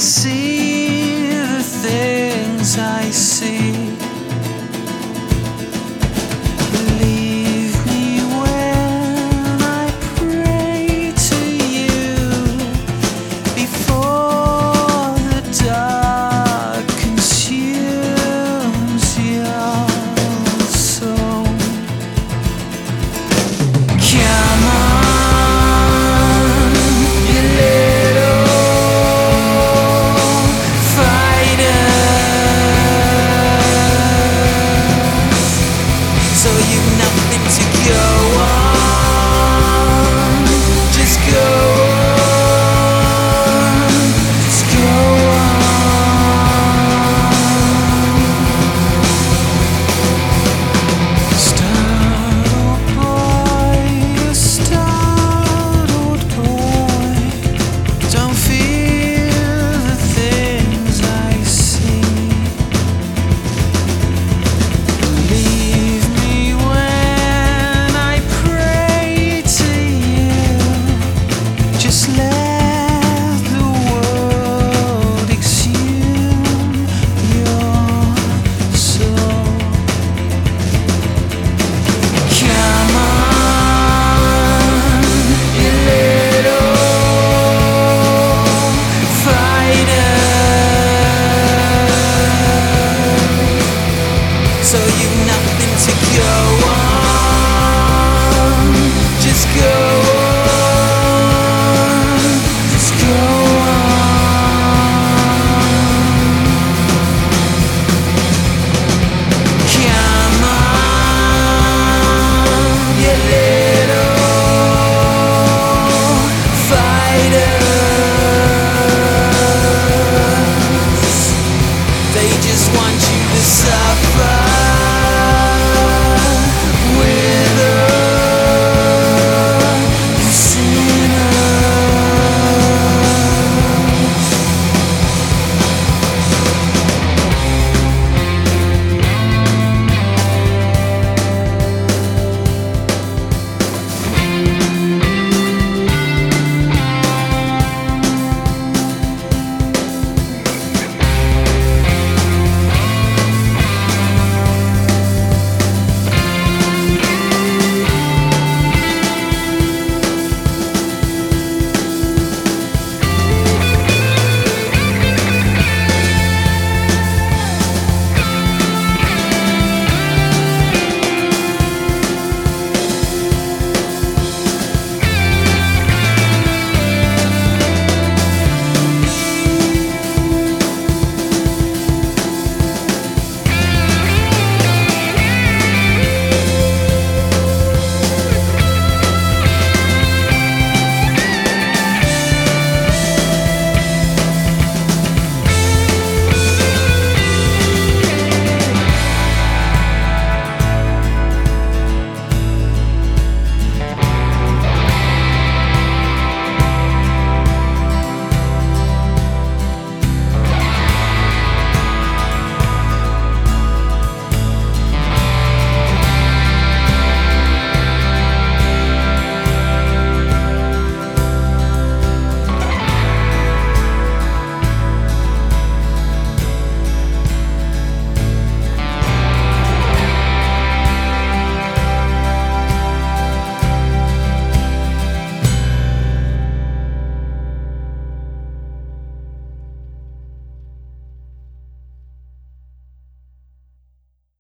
see the things I see. Believe me when I pray to you before the dark consumes your soul. Come on, you little so you've nothing to go on. Just go on. Just go on. Startled boy, a startled boy. Don't feel the things I see. Believe me when I pray to you. Just let the world exhume your soul. Come on, you little fighter. So you've nothing to go on. Just go on. Just go on. Come on, you little fighter.